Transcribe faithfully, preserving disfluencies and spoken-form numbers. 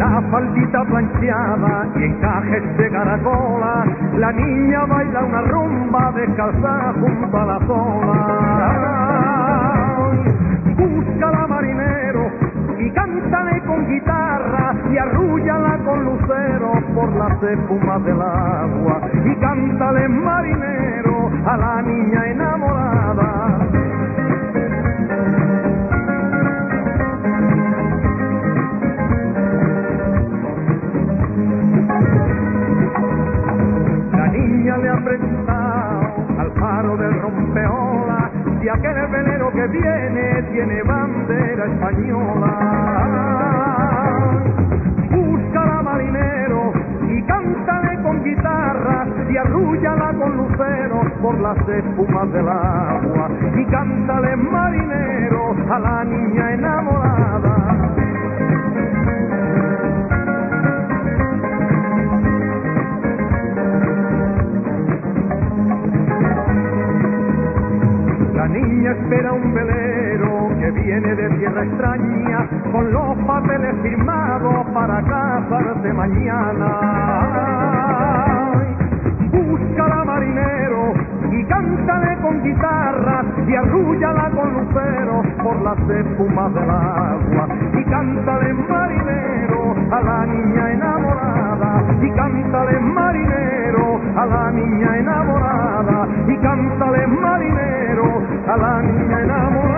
la faldita plancheada y encajes de caracola, la niña baila una rumba descalza junto a la sola. Búscala, marinero, y cántale con guitarra y arrúllala con lucero por las espumas del agua. Y cántale, marinero, a la niña enamorada. La niña le ha preguntado al faro del rompeola si aquel velero que viene tiene bandera española. Búscala, marinero, y cántale con guitarra y arrúllala con lucero por las espumas del agua. Y cántale, marinero, a la niña enamorada. La niña espera un velero que viene de tierra extraña con los papeles firmados para casarse mañana. Búscala, marinero, y cántale con guitarra y arrúllala con lucero por las espumas del agua. Y cántale, marinero, a la niña enamorada. Y cántale, marinero, a la niña enamorada. Y cántale, marinero, a la niña enamorada.